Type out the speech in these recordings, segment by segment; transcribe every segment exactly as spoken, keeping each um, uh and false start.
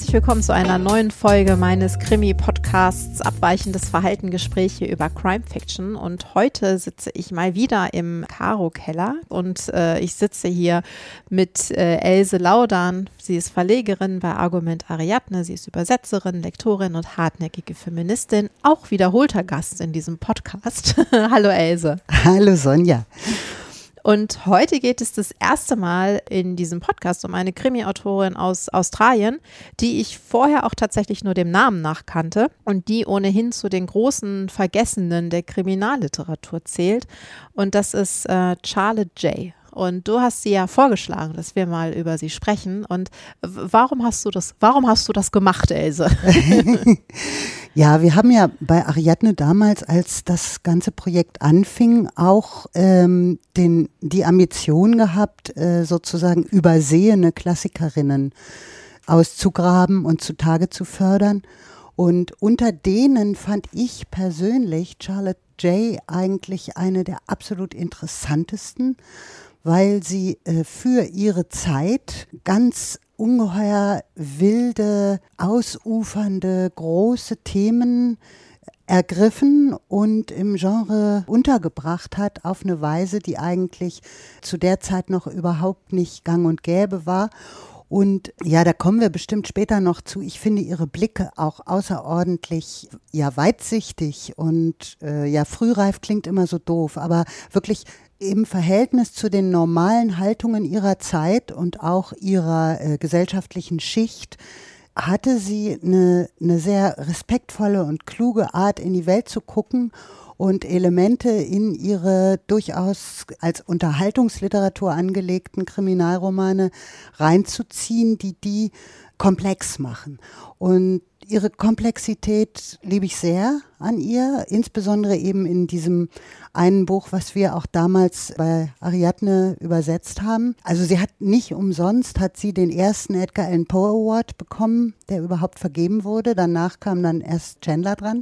herzlich willkommen zu einer neuen Folge meines Krimi-Podcasts Abweichendes Verhalten, Gespräche über Crime Fiction. Und heute sitze ich mal wieder im Karo-Keller und äh, ich sitze hier mit äh, Else Laudan. Sie ist Verlegerin bei Argument Ariadne, sie ist Übersetzerin, Lektorin und hartnäckige Feministin, auch wiederholter Gast in diesem Podcast. Hallo Else. Hallo Sonja. Und heute geht es das erste Mal in diesem Podcast um eine Krimi-Autorin aus Australien, die ich vorher auch tatsächlich nur dem Namen nach kannte und die ohnehin zu den großen Vergessenen der Kriminalliteratur zählt. Und das ist äh, Charlotte Jay. Und du hast sie ja vorgeschlagen, dass wir mal über sie sprechen. Und warum hast du das, warum hast du das gemacht, Else? Ja, wir haben ja bei Ariadne damals, als das ganze Projekt anfing, auch ähm, den, die Ambition gehabt, äh, sozusagen übersehene Klassikerinnen auszugraben und zutage zu fördern. Und unter denen fand ich persönlich Charlotte Jay eigentlich eine der absolut interessantesten, weil sie äh, für ihre Zeit ganz ungeheuer wilde, ausufernde, große Themen ergriffen und im Genre untergebracht hat auf eine Weise, die eigentlich zu der Zeit noch überhaupt nicht gang und gäbe war. Und ja, da kommen wir bestimmt später noch zu. Ich finde ihre Blicke auch außerordentlich ja weitsichtig und äh, ja frühreif klingt immer so doof, aber wirklich im Verhältnis zu den normalen Haltungen ihrer Zeit und auch ihrer äh, gesellschaftlichen Schicht hatte sie eine, eine sehr respektvolle und kluge Art, in die Welt zu gucken und Elemente in ihre durchaus als Unterhaltungsliteratur angelegten Kriminalromane reinzuziehen, die die komplex machen. Und ihre Komplexität liebe ich sehr an ihr, insbesondere eben in diesem einen Buch, was wir auch damals bei Ariadne übersetzt haben. Also sie hat nicht umsonst, hat sie den ersten Edgar Allan Poe Award bekommen, der überhaupt vergeben wurde. Danach kam dann erst Chandler dran.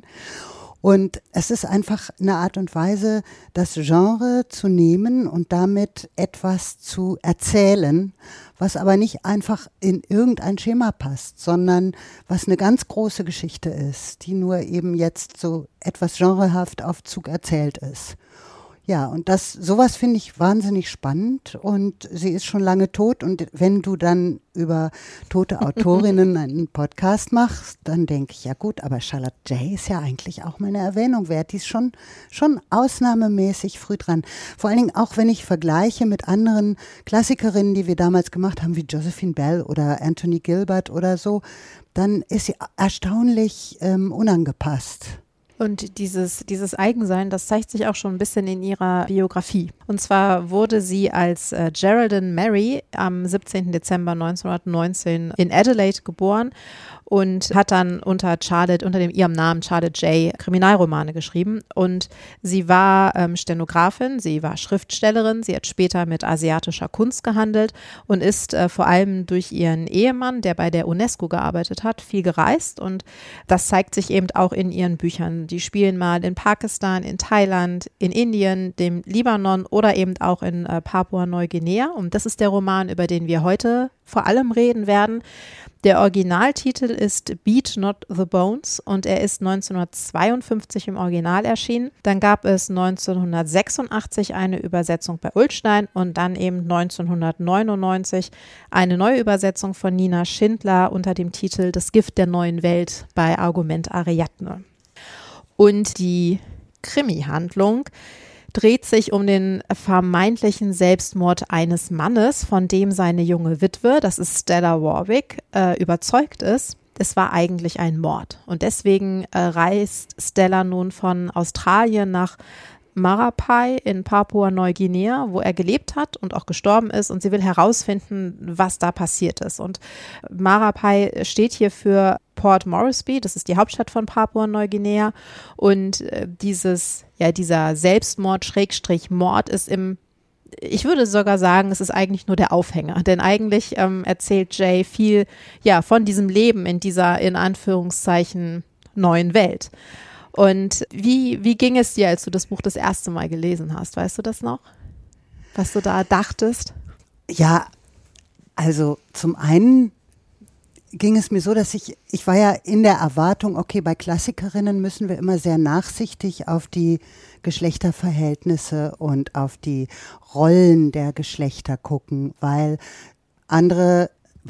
Und es ist einfach eine Art und Weise, das Genre zu nehmen und damit etwas zu erzählen, was aber nicht einfach in irgendein Schema passt, sondern was eine ganz große Geschichte ist, die nur eben jetzt so etwas genrehaft auf Zug erzählt ist. Ja, und das, sowas finde ich wahnsinnig spannend und sie ist schon lange tot und wenn du dann über tote Autorinnen einen Podcast machst, dann denke ich, ja gut, aber Charlotte Jay ist ja eigentlich auch mal eine Erwähnung wert, die ist schon, schon ausnahmemäßig früh dran. Vor allen Dingen auch, wenn ich vergleiche mit anderen Klassikerinnen, die wir damals gemacht haben, wie Josephine Bell oder Anthony Gilbert oder so, dann ist sie erstaunlich ähm, unangepasst. Und dieses, dieses Eigensein, das zeigt sich auch schon ein bisschen in ihrer Biografie. Und zwar wurde sie als äh, Geraldine Mary am siebzehnten Dezember neunzehnhundertneunzehn in Adelaide geboren und hat dann unter Charlotte, unter dem ihrem Namen Charlotte Jay Kriminalromane geschrieben. Und sie war ähm, Stenografin, sie war Schriftstellerin, sie hat später mit asiatischer Kunst gehandelt und ist äh, vor allem durch ihren Ehemann, der bei der UNESCO gearbeitet hat, viel gereist. Und das zeigt sich eben auch in ihren Büchern. Die spielen mal in Pakistan, in Thailand, in Indien, dem Libanon oder eben auch in äh, Papua-Neuguinea. Und das ist der Roman, über den wir heute vor allem reden werden. Der Originaltitel ist Beat Not the Bones und er ist neunzehnhundertzweiundfünfzig im Original erschienen. Dann gab es neunzehnhundertsechsundachtzig eine Übersetzung bei Ullstein und dann eben neunzehnhundertneunundneunzig eine neue Übersetzung von Nina Schindler unter dem Titel Das Gift der neuen Welt bei Argument Ariadne. Und die Krimi-Handlung dreht sich um den vermeintlichen Selbstmord eines Mannes, von dem seine junge Witwe, das ist Stella Warwick, äh, überzeugt ist, es war eigentlich ein Mord. Und deswegen äh, reist Stella nun von Australien nach Marapai in Papua-Neuguinea, wo er gelebt hat und auch gestorben ist und sie will herausfinden, was da passiert ist. Und Marapai steht hier für Port Moresby, das ist die Hauptstadt von Papua-Neuguinea und äh, dieses, ja, dieser Selbstmord, Schrägstrich Mord ist im, ich würde sogar sagen, es ist eigentlich nur der Aufhänger, denn eigentlich ähm, erzählt Jay viel, ja, von diesem Leben in dieser, in Anführungszeichen, neuen Welt. Und wie, wie ging es dir, als du das Buch das erste Mal gelesen hast? Weißt du das noch? Was du da dachtest? Ja, also zum einen ging es mir so, dass ich, ich war ja in der Erwartung, okay, bei Klassikerinnen müssen wir immer sehr nachsichtig auf die Geschlechterverhältnisse und auf die Rollen der Geschlechter gucken, weil andere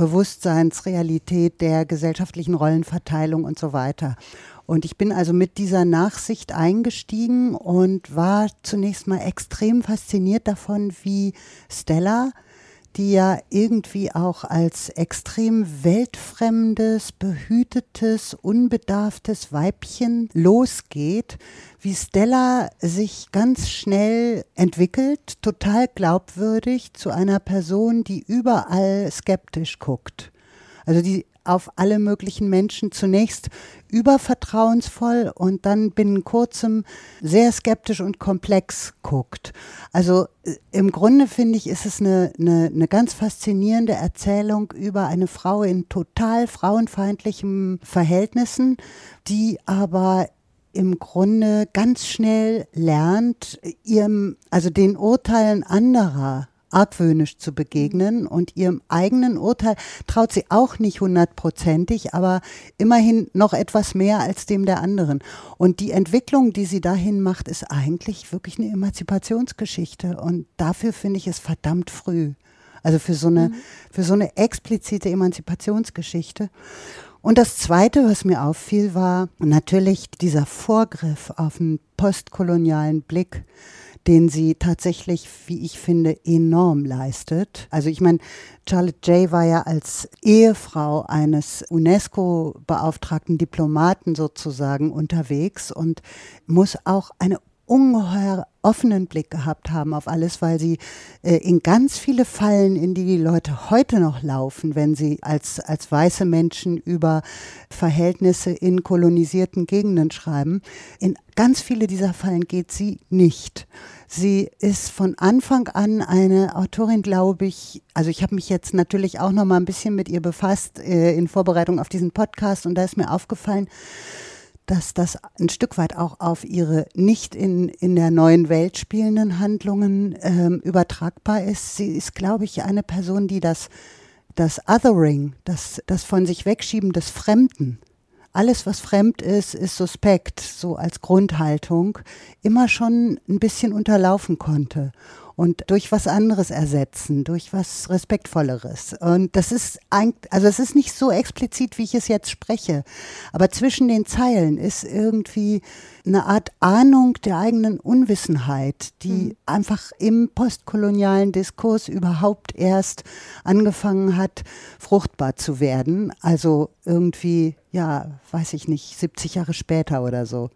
Bewusstseinsrealität der gesellschaftlichen Rollenverteilung und so weiter. Und ich bin also mit dieser Nachsicht eingestiegen und war zunächst mal extrem fasziniert davon, wie Stella, die ja irgendwie auch als extrem weltfremdes, behütetes, unbedarftes Weibchen losgeht, wie Stella sich ganz schnell entwickelt, total glaubwürdig zu einer Person, die überall skeptisch guckt. Also die auf alle möglichen Menschen zunächst übervertrauensvoll und dann binnen kurzem sehr skeptisch und komplex guckt. Also im Grunde finde ich, ist es eine, eine, eine ganz faszinierende Erzählung über eine Frau in total frauenfeindlichen Verhältnissen, die aber im Grunde ganz schnell lernt, ihrem, also den Urteilen anderer argwöhnisch zu begegnen, und ihrem eigenen Urteil traut sie auch nicht hundertprozentig, aber immerhin noch etwas mehr als dem der anderen. Und die Entwicklung, die sie dahin macht, ist eigentlich wirklich eine Emanzipationsgeschichte, und dafür finde ich es verdammt früh. Also für so eine, mhm. für so eine explizite Emanzipationsgeschichte. Und das Zweite, was mir auffiel, war natürlich dieser Vorgriff auf einen postkolonialen Blick, den sie tatsächlich, wie ich finde, enorm leistet. Also ich meine, Charlotte Jay war ja als Ehefrau eines UNESCO-beauftragten Diplomaten sozusagen unterwegs und muss auch eine ungeheuer offenen Blick gehabt haben auf alles, weil sie äh, in ganz viele Fallen, in die die Leute heute noch laufen, wenn sie als, als weiße Menschen über Verhältnisse in kolonisierten Gegenden schreiben, in ganz viele dieser Fallen geht sie nicht. Sie ist von Anfang an eine Autorin, glaube ich, also ich habe mich jetzt natürlich auch noch mal ein bisschen mit ihr befasst äh, in Vorbereitung auf diesen Podcast, und da ist mir aufgefallen, dass das ein Stück weit auch auf ihre nicht in, in der neuen Welt spielenden Handlungen ähm, übertragbar ist. Sie ist, glaube ich, eine Person, die das, das Othering, das, das von sich wegschieben des Fremden, alles, was fremd ist, ist suspekt, so als Grundhaltung, immer schon ein bisschen unterlaufen konnte. Und durch was anderes ersetzen, durch was Respektvolleres. Und das ist eigentlich, also es ist nicht so explizit, wie ich es jetzt spreche, aber zwischen den Zeilen ist irgendwie eine Art Ahnung der eigenen Unwissenheit, die mhm. einfach im postkolonialen Diskurs überhaupt erst angefangen hat, fruchtbar zu werden. Also irgendwie, ja, weiß ich nicht, siebzig Jahre später oder so.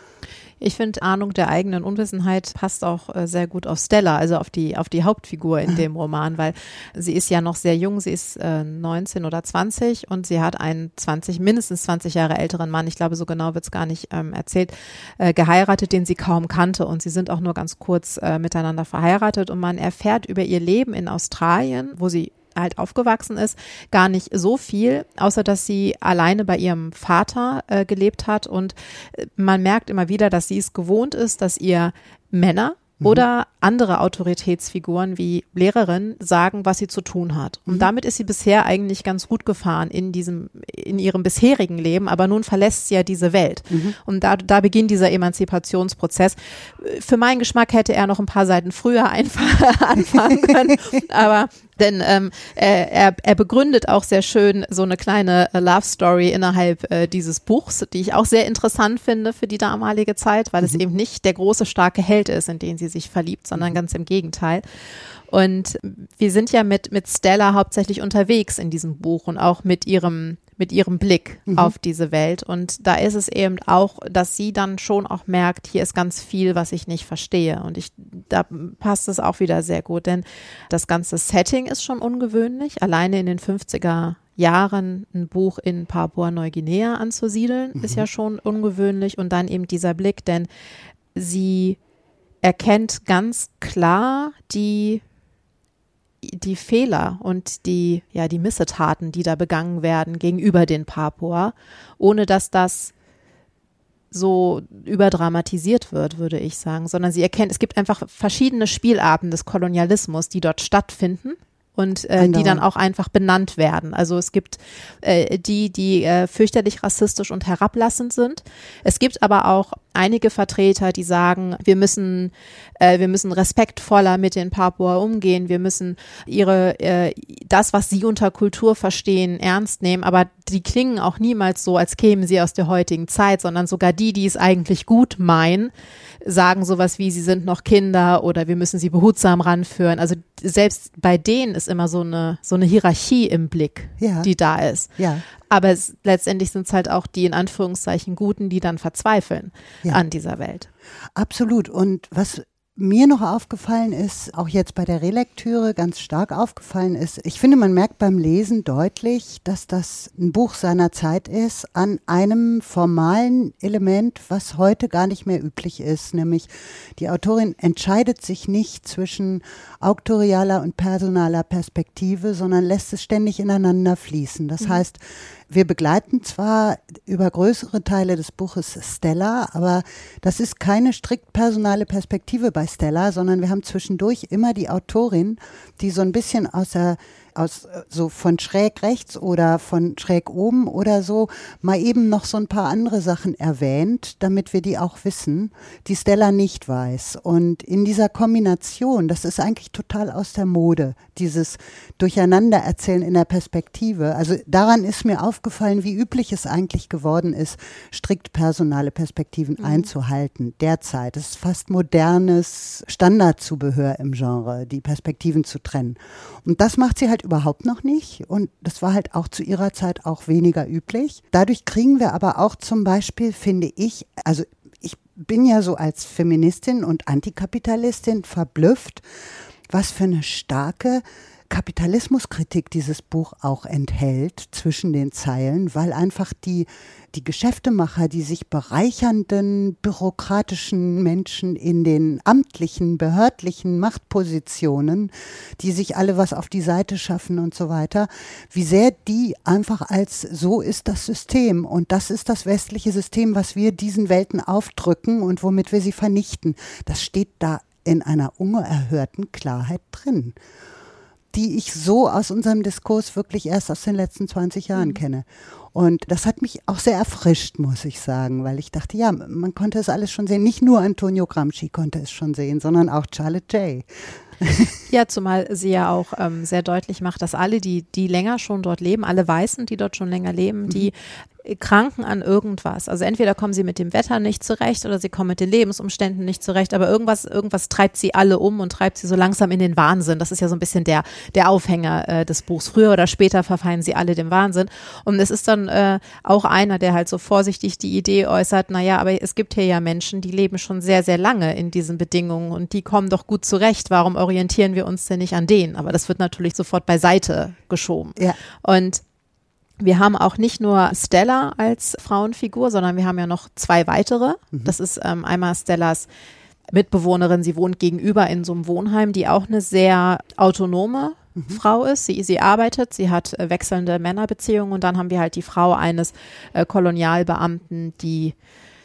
Ich finde, Ahnung der eigenen Unwissenheit passt auch äh, sehr gut auf Stella, also auf die, auf die Hauptfigur in dem Roman, weil sie ist ja noch sehr jung, sie ist äh, neunzehn oder zwanzig und sie hat einen zwanzig, mindestens zwanzig Jahre älteren Mann, ich glaube, so genau wird es gar nicht ähm, erzählt, äh, geheiratet, den sie kaum kannte, und sie sind auch nur ganz kurz äh, miteinander verheiratet, und man erfährt über ihr Leben in Australien, wo sie halt aufgewachsen ist, gar nicht so viel, außer dass sie alleine bei ihrem Vater äh, gelebt hat, und äh, man merkt immer wieder, dass sie es gewohnt ist, dass ihr Männer mhm. oder andere Autoritätsfiguren wie Lehrerin sagen, was sie zu tun hat. Und mhm. damit ist sie bisher eigentlich ganz gut gefahren in diesem, in ihrem bisherigen Leben, aber nun verlässt sie ja diese Welt. Mhm. Und da, da beginnt dieser Emanzipationsprozess. Für meinen Geschmack hätte er noch ein paar Seiten früher einfach anfangen können, aber denn ähm, er, er begründet auch sehr schön so eine kleine Love Story innerhalb äh, dieses Buchs, die ich auch sehr interessant finde für die damalige Zeit, weil mhm. es eben nicht der große, starke Held ist, in den sie sich verliebt, sondern mhm. ganz im Gegenteil. Und wir sind ja mit, mit Stella hauptsächlich unterwegs in diesem Buch und auch mit ihrem mit ihrem Blick mhm. auf diese Welt. Und da ist es eben auch, dass sie dann schon auch merkt, hier ist ganz viel, was ich nicht verstehe. Und ich, da passt es auch wieder sehr gut, denn das ganze Setting ist schon ungewöhnlich. Alleine in den fünfziger Jahren ein Buch in Papua-Neuguinea anzusiedeln, mhm. ist ja schon ungewöhnlich. Und dann eben dieser Blick, denn sie erkennt ganz klar die die Fehler und die, ja, die Missetaten, die da begangen werden gegenüber den Papua, ohne dass das so überdramatisiert wird, würde ich sagen, sondern sie erkennt, es gibt einfach verschiedene Spielarten des Kolonialismus, die dort stattfinden, und äh, die dann auch einfach benannt werden. Also es gibt äh, die, die äh, fürchterlich rassistisch und herablassend sind. Es gibt aber auch einige Vertreter, die sagen, wir müssen, äh, wir müssen respektvoller mit den Papua umgehen, wir müssen ihre, äh, das, was sie unter Kultur verstehen, ernst nehmen, aber die klingen auch niemals so, als kämen sie aus der heutigen Zeit, sondern sogar die, die es eigentlich gut meinen, sagen sowas wie, sie sind noch Kinder oder wir müssen sie behutsam ranführen. Also selbst bei denen ist immer so eine, so eine Hierarchie im Blick, ja. die da ist. Ja. Aber es, letztendlich sind es halt auch die in Anführungszeichen Guten, die dann verzweifeln ja. an dieser Welt. Absolut. Und was mir noch aufgefallen ist, auch jetzt bei der Relektüre ganz stark aufgefallen ist, ich finde, man merkt beim Lesen deutlich, dass das ein Buch seiner Zeit ist, an einem formalen Element, was heute gar nicht mehr üblich ist, nämlich die Autorin entscheidet sich nicht zwischen auktorialer und personaler Perspektive, sondern lässt es ständig ineinander fließen. Das mhm. heißt, wir begleiten zwar über größere Teile des Buches Stella, aber das ist keine strikt personale Perspektive bei Stella, sondern wir haben zwischendurch immer die Autorin, die so ein bisschen aus der aus so von schräg rechts oder von schräg oben oder so mal eben noch so ein paar andere Sachen erwähnt, damit wir die auch wissen, die Stella nicht weiß. Und in dieser Kombination, das ist eigentlich total aus der Mode, dieses Durcheinandererzählen in der Perspektive. Also daran ist mir aufgefallen, wie üblich es eigentlich geworden ist, strikt personale Perspektiven mhm. einzuhalten derzeit. Es ist fast modernes Standardzubehör im Genre, die Perspektiven zu trennen. Und das macht sie halt überhaupt noch nicht und das war halt auch zu ihrer Zeit auch weniger üblich. Dadurch kriegen wir aber auch zum Beispiel, finde ich, also ich bin ja so als Feministin und Antikapitalistin verblüfft, was für eine starke Kapitalismuskritik dieses Buch auch enthält zwischen den Zeilen, weil einfach die, die Geschäftemacher, die sich bereichernden, bürokratischen Menschen in den amtlichen, behördlichen Machtpositionen, die sich alle was auf die Seite schaffen und so weiter, wie sehr die einfach als so ist das System und das ist das westliche System, was wir diesen Welten aufdrücken und womit wir sie vernichten. Das steht da in einer unerhörten Klarheit drin, die ich so aus unserem Diskurs wirklich erst aus den letzten zwanzig Jahren mhm. kenne. Und das hat mich auch sehr erfrischt, muss ich sagen, weil ich dachte, ja, man konnte es alles schon sehen. Nicht nur Antonio Gramsci konnte es schon sehen, sondern auch Charlotte Jay. Ja, zumal sie ja auch ähm, sehr deutlich macht, dass alle, die, die länger schon dort leben, alle Weißen, die dort schon länger leben, mhm. die kranken an irgendwas. Also entweder kommen sie mit dem Wetter nicht zurecht oder sie kommen mit den Lebensumständen nicht zurecht, aber irgendwas, irgendwas treibt sie alle um und treibt sie so langsam in den Wahnsinn. Das ist ja so ein bisschen der, der Aufhänger äh, des Buchs. Früher oder später verfallen sie alle dem Wahnsinn. Und es ist dann äh, auch einer, der halt so vorsichtig die Idee äußert, naja, aber es gibt hier ja Menschen, die leben schon sehr, sehr lange in diesen Bedingungen und die kommen doch gut zurecht. Warum orientieren wir uns denn nicht an denen? Aber das wird natürlich sofort beiseite geschoben. Ja. Und wir haben auch nicht nur Stella als Frauenfigur, sondern wir haben ja noch zwei weitere. Mhm. Das ist ähm, einmal Stellas Mitbewohnerin, sie wohnt gegenüber in so einem Wohnheim, die auch eine sehr autonome mhm. Frau ist. Sie, sie arbeitet, sie hat äh, wechselnde Männerbeziehungen und dann haben wir halt die Frau eines äh, Kolonialbeamten, die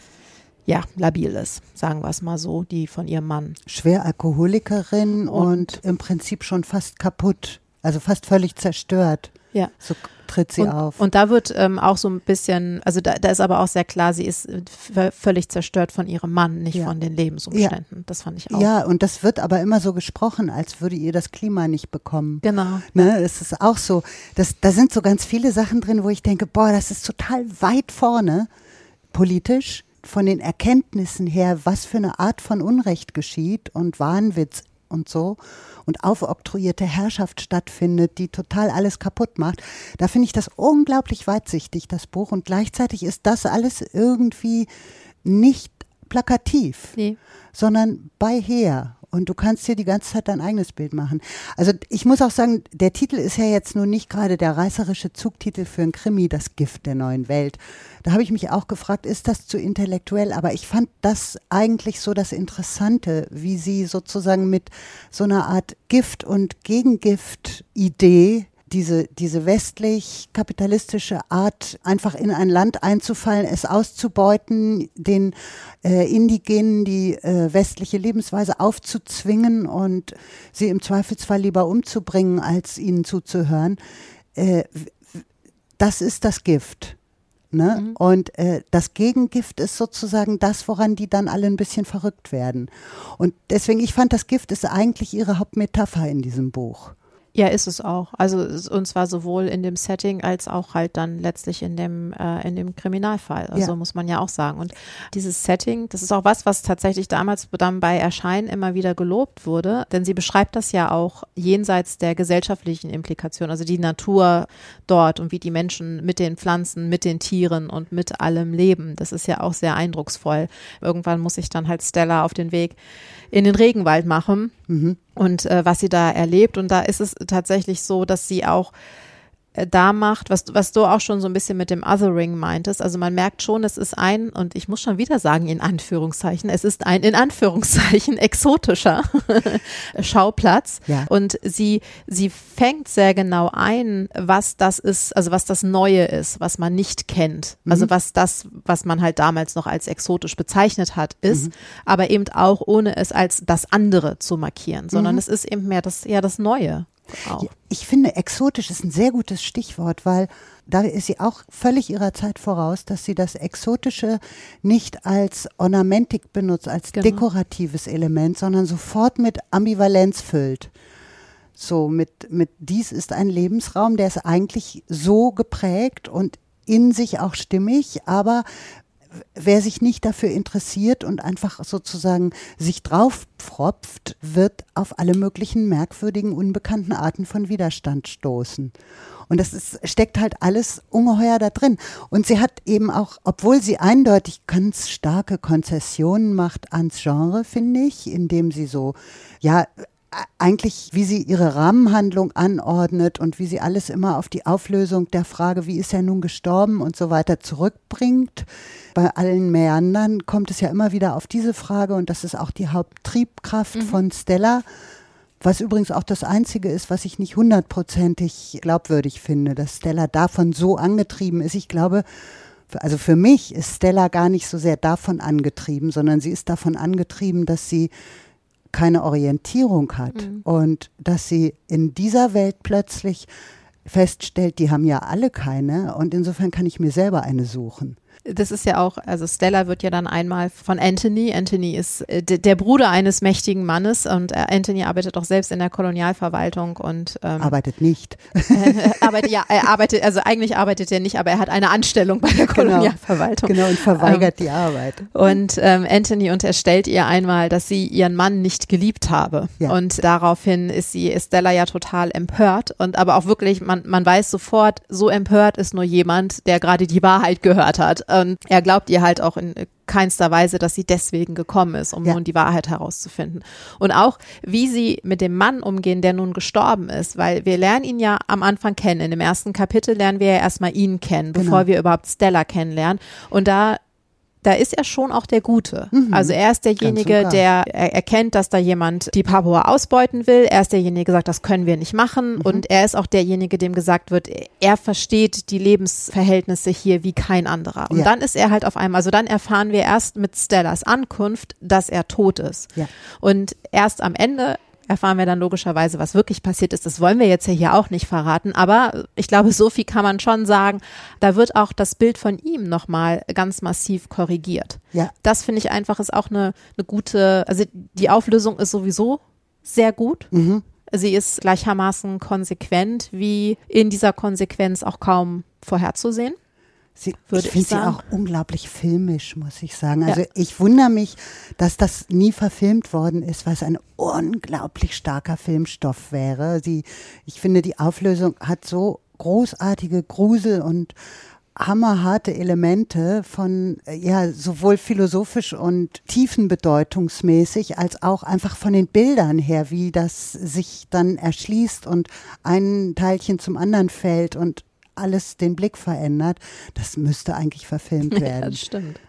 ja, labil ist, sagen wir es mal so, die von ihrem Mann. Schwer Alkoholikerin und, und im Prinzip schon fast kaputt, also fast völlig zerstört. Ja. So tritt sie und, auf. Und da wird ähm, auch so ein bisschen, also da, da ist aber auch sehr klar, sie ist v- völlig zerstört von ihrem Mann, nicht ja. von den Lebensumständen. Ja. Das fand ich auch. Ja, und das wird aber immer so gesprochen, als würde ihr das Klima nicht bekommen. Genau. Ne, es ist auch so, das, da sind so ganz viele Sachen drin, wo ich denke, boah, das ist total weit vorne politisch, von den Erkenntnissen her, was für eine Art von Unrecht geschieht und Wahnwitz und so und aufoktroyierte Herrschaft stattfindet, die total alles kaputt macht. Da finde ich das unglaublich weitsichtig, das Buch. Und gleichzeitig ist das alles irgendwie nicht plakativ, nee. sondern beiher. Und du kannst dir die ganze Zeit dein eigenes Bild machen. Also ich muss auch sagen, der Titel ist ja jetzt nun nicht gerade der reißerische Zugtitel für ein Krimi, das Gift der neuen Welt. Da habe ich mich auch gefragt, ist das zu intellektuell? Aber ich fand das eigentlich so das Interessante, wie sie sozusagen mit so einer Art Gift- und Gegengift-Idee diese, diese westlich-kapitalistische Art, einfach in ein Land einzufallen, es auszubeuten, den äh, Indigenen die äh, westliche Lebensweise aufzuzwingen und sie im Zweifelsfall lieber umzubringen, als ihnen zuzuhören, äh, das ist das Gift. Ne? Mhm. Und äh, das Gegengift ist sozusagen das, woran die dann alle ein bisschen verrückt werden. Und deswegen, ich fand, das Gift ist eigentlich ihre Hauptmetapher in diesem Buch. Ja, ist es auch. Also und zwar sowohl in dem Setting als auch halt dann letztlich in dem äh, in dem Kriminalfall. Also ja. muss man ja auch sagen. Und dieses Setting, das ist auch was, was tatsächlich damals dann bei Erscheinen immer wieder gelobt wurde, denn sie beschreibt das ja auch jenseits der gesellschaftlichen Implikationen, also die Natur dort und wie die Menschen mit den Pflanzen, mit den Tieren und mit allem leben. Das ist ja auch sehr eindrucksvoll. Irgendwann muss sich dann halt Stella auf den Weg in den Regenwald machen. Mhm. Und äh, was sie da erlebt. Und da ist es tatsächlich so, dass sie auch äh, da macht, was, was du auch schon so ein bisschen mit dem Othering meintest. Also man merkt schon, es ist ein, und ich muss schon wieder sagen in Anführungszeichen, es ist ein in Anführungszeichen exotischer Schauplatz. Ja. Und sie, sie fängt sehr genau ein, was das ist, also was das Neue ist, was man nicht kennt. Mhm. Also was das, was man halt damals noch als exotisch bezeichnet hat, ist, mhm. aber eben auch ohne es als das andere zu markieren, sondern mhm. es ist eben mehr das, ja, das Neue. Auch. Ich finde, exotisch ist ein sehr gutes Stichwort, weil da ist sie auch völlig ihrer Zeit voraus, dass sie das Exotische nicht als Ornamentik benutzt, als genau. dekoratives Element, sondern sofort mit Ambivalenz füllt. So mit, mit dies ist ein Lebensraum, der ist eigentlich so geprägt und in sich auch stimmig, aber wer sich nicht dafür interessiert und einfach sozusagen sich draufpfropft, wird auf alle möglichen merkwürdigen, unbekannten Arten von Widerstand stoßen. Und das ist, steckt halt alles ungeheuer da drin. Und sie hat eben auch, obwohl sie eindeutig ganz starke Konzessionen macht ans Genre, finde ich, indem sie so, ja, eigentlich, wie sie ihre Rahmenhandlung anordnet und wie sie alles immer auf die Auflösung der Frage, wie ist er nun gestorben und so weiter zurückbringt. Bei allen Mäandern kommt es ja immer wieder auf diese Frage und das ist auch die Haupttriebkraft mhm. von Stella, was übrigens auch das Einzige ist, was ich nicht hundertprozentig glaubwürdig finde, dass Stella davon so angetrieben ist. Ich glaube, also für mich ist Stella gar nicht so sehr davon angetrieben, sondern sie ist davon angetrieben, dass sie keine Orientierung hat mhm. und dass sie in dieser Welt plötzlich feststellt, die haben ja alle keine und insofern kann ich mir selber eine suchen. Das ist ja auch, also Stella wird ja dann einmal von Anthony, Anthony ist äh, d- der Bruder eines mächtigen Mannes und äh, Anthony arbeitet auch selbst in der Kolonialverwaltung und ähm, arbeitet nicht. Äh, arbeitet, ja, er arbeitet, also eigentlich arbeitet er nicht, aber er hat eine Anstellung bei der Kolonialverwaltung. Genau, genau und verweigert ähm, die Arbeit. Und ähm, Anthony unterstellt ihr einmal, dass sie ihren Mann nicht geliebt habe. Ja. Und daraufhin ist sie, ist Stella ja total empört und aber auch wirklich, man, man weiß sofort, so empört ist nur jemand, der gerade die Wahrheit gehört hat. Und er glaubt ihr halt auch in keinster Weise, dass sie deswegen gekommen ist, um ja. nun die Wahrheit herauszufinden. Und auch, wie sie mit dem Mann umgehen, der nun gestorben ist, weil wir lernen ihn ja am Anfang kennen. In dem ersten Kapitel lernen wir ja erstmal ihn kennen, genau. bevor wir überhaupt Stella kennenlernen. Und da Da ist er schon auch der Gute. Mhm. Also er ist derjenige, der er erkennt, dass da jemand die Papua ausbeuten will. Er ist derjenige, der sagt, das können wir nicht machen. Mhm. Und er ist auch derjenige, dem gesagt wird, er versteht die Lebensverhältnisse hier wie kein anderer. Und ja. dann ist er halt auf einmal, also dann erfahren wir erst mit Stellas Ankunft, dass er tot ist. Ja. Und erst am Ende erfahren wir dann logischerweise, was wirklich passiert ist. Das wollen wir jetzt ja hier auch nicht verraten, aber ich glaube, so viel kann man schon sagen, da wird auch das Bild von ihm nochmal ganz massiv korrigiert. Ja. Das finde ich einfach ist auch eine, eine gute, also die Auflösung ist sowieso sehr gut. Mhm. Sie ist gleichermaßen konsequent, wie in dieser Konsequenz auch kaum vorherzusehen. Sie, ich finde sie auch unglaublich filmisch, muss ich sagen. Also ja. ich wundere mich, dass das nie verfilmt worden ist, weil es ein unglaublich starker Filmstoff wäre. Sie, ich finde, die Auflösung hat so großartige Grusel- und hammerharte Elemente von, ja, sowohl philosophisch und tiefenbedeutungsmäßig als auch einfach von den Bildern her, wie das sich dann erschließt und ein Teilchen zum anderen fällt und alles den Blick verändert. Das müsste eigentlich verfilmt werden. Ja, das stimmt.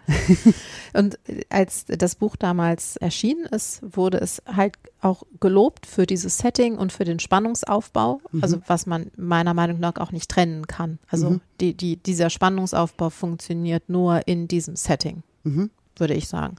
Und als das Buch damals erschienen ist, wurde es halt auch gelobt für dieses Setting und für den Spannungsaufbau, mhm. also was man meiner Meinung nach auch nicht trennen kann. Also mhm. die, die, dieser Spannungsaufbau funktioniert nur in diesem Setting, mhm. würde ich sagen.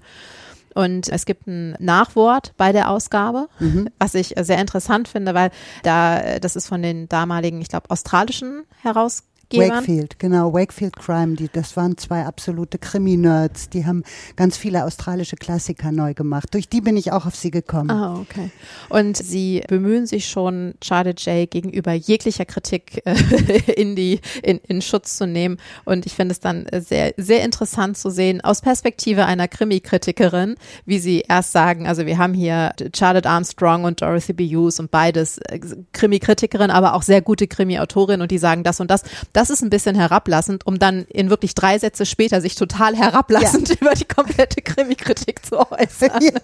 Und es gibt ein Nachwort bei der Ausgabe, mhm. was ich sehr interessant finde, weil da, das ist von den damaligen, ich glaube, australischen Herausgebern. Wakefield, genau, Wakefield Crime, die, das waren zwei absolute Krimi-Nerds, die haben ganz viele australische Klassiker neu gemacht. Durch die bin ich auch auf sie gekommen. Ah, okay. Und sie bemühen sich schon, Charlotte J. gegenüber jeglicher Kritik äh, in die, in, in Schutz zu nehmen. Und ich finde es dann sehr, sehr interessant zu sehen, aus Perspektive einer Krimi-Kritikerin, wie sie erst sagen, also wir haben hier Charlotte Armstrong und Dorothy B. Hughes und beides äh, Krimi-Kritikerin, aber auch sehr gute Krimi-Autorin und die sagen das und das. Das ist ein bisschen herablassend, um dann in wirklich drei Sätze später sich total herablassend ja. über die komplette Krimi-Kritik zu äußern. Ja.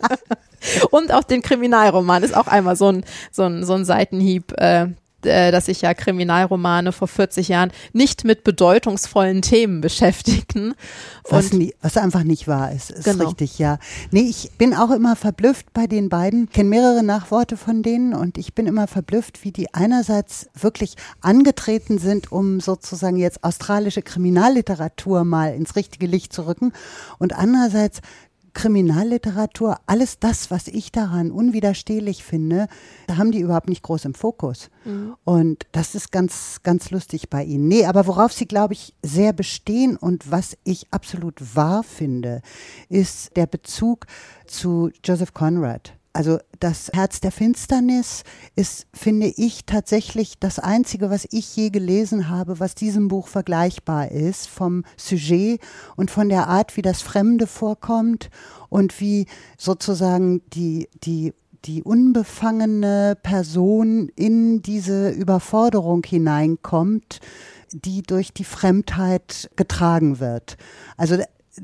Und auch den Kriminalroman ist auch einmal so ein, so ein, so ein Seitenhieb, äh, dass sich ja Kriminalromane vor vierzig Jahren nicht mit bedeutungsvollen Themen beschäftigten. Was, nie, was einfach nicht wahr ist, ist genau. richtig, ja. Nee, ich bin auch immer verblüfft bei den beiden, ich kenne mehrere Nachworte von denen und ich bin immer verblüfft, wie die einerseits wirklich angetreten sind, um sozusagen jetzt australische Kriminalliteratur mal ins richtige Licht zu rücken und andererseits Kriminalliteratur, alles das, was ich daran unwiderstehlich finde, da haben die überhaupt nicht groß im Fokus. Mhm. Und das ist ganz, ganz lustig bei ihnen. Nee, aber worauf sie, glaube ich, sehr bestehen und was ich absolut wahr finde, ist der Bezug zu Joseph Conrad. Also das Herz der Finsternis ist, finde ich, tatsächlich das Einzige, was ich je gelesen habe, was diesem Buch vergleichbar ist, vom Sujet und von der Art, wie das Fremde vorkommt und wie sozusagen die, die, die unbefangene Person in diese Überforderung hineinkommt, die durch die Fremdheit getragen wird. Also